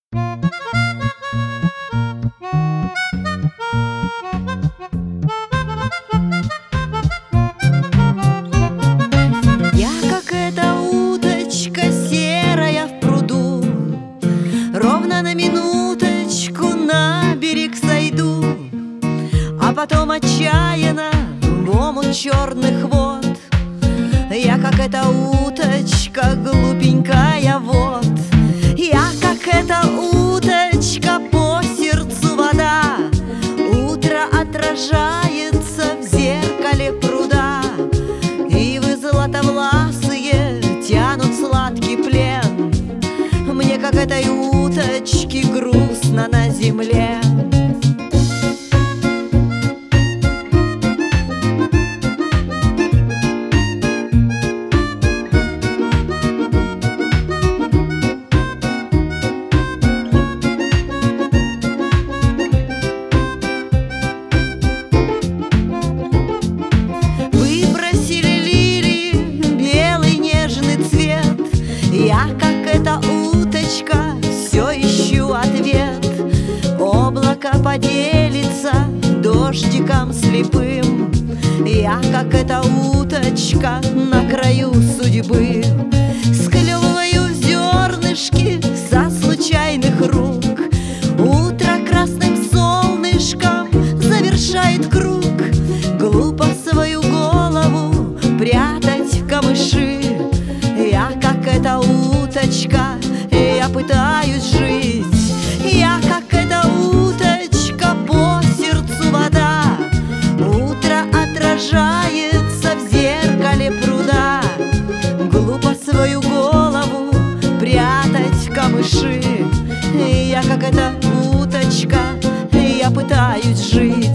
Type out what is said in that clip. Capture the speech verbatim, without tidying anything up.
Я, как эта уточка серая в пруду, ровно на минуточку на берег сойду, а потом отчаянно в омут черных вод. Я, как эта уточка глупенькая, вот. Я, как эта уточка, по сердцу вода, утро отражается в зеркале пруда, и вы, златовласые, тянут сладкий плен. Мне, как этой уточке, грустно на земле. Я, как эта уточка, все ищу ответ. Облако поделится дождиком слепым. Я, как эта уточка, на краю судьбы. Склевываю зернышки со случайных рук. Утро красным солнышком завершает круг. Глупо свою голову прятать в камыши. Я, как эта уточка, я пытаюсь жить. Я, как эта уточка, по сердцу вода, утро отражается в зеркале пруда. Глупо свою голову прятать в камыши. Я, как эта уточка, я пытаюсь жить.